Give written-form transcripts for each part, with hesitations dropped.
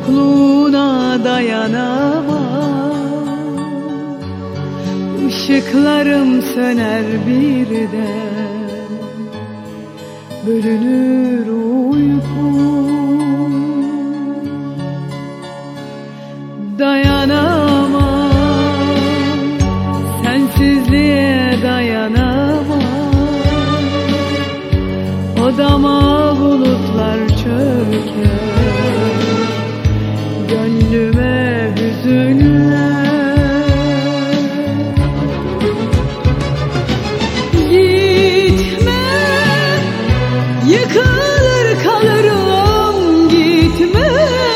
yokluğuna dayanamam. Işıklarım söner birden, bölünür uykum. Dayanamam, sensizliğe dayanamam. Odama bulutlar çöker, gönlüme hüzünler. Gitme, yıkılır kalırım, gitme.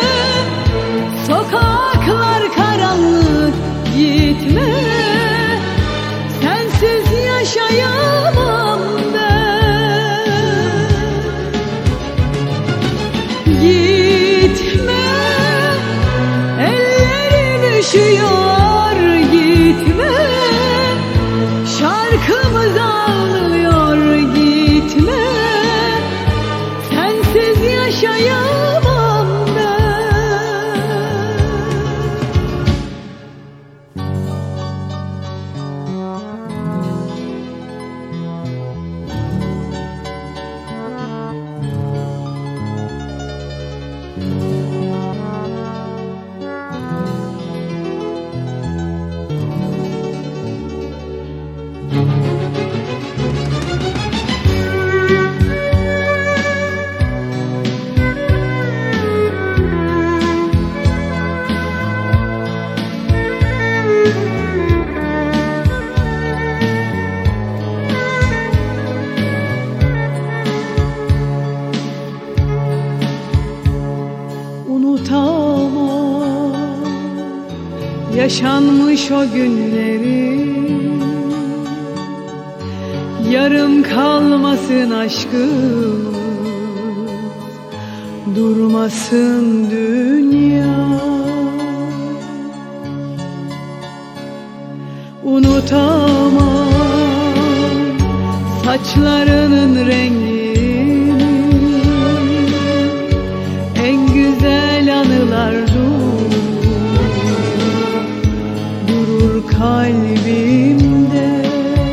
Sokaklar karanlık, gitme. Sensiz yaşayamam ben. Gitme, ellerim üşüyor, gitme. Şarkımız ağlıyor, gitme. Sensiz yaşayamam ben. Unutamam yaşanmış o günleri. Yarım kalmasın aşkımız, durmasın dünya. Unutamam saçlarının rengini, en güzel anılar durur kalbimde.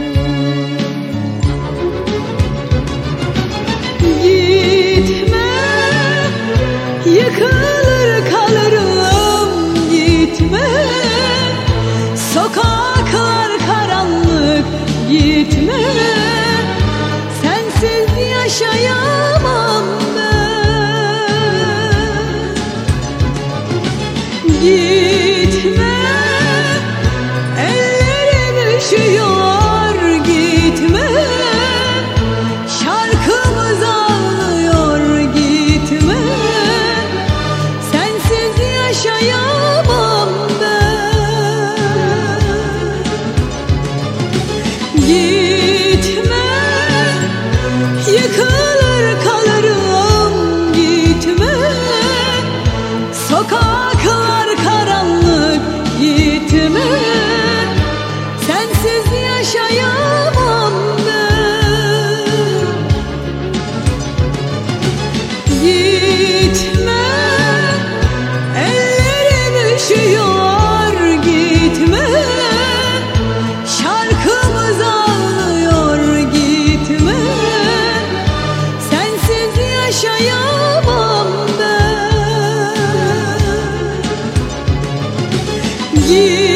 Gitme, yıkılır kalırım, gitme. Sokaklar karanlık, gitme. Sensiz yaşayamam ben. Gitme, ellerim üşüyor, gitme. Şarkımız ağlıyor, gitme. Sensiz yaşayamam ben. Gitme, yıkılır kalırım, gitme. Sokaklar karanlık, gitme. Sensiz yaşayamam ben. Gitme, ellerim üşüyor, gitme. Şarkımız ağlıyor, gitme. Sensiz yaşayamam ben. Gitme.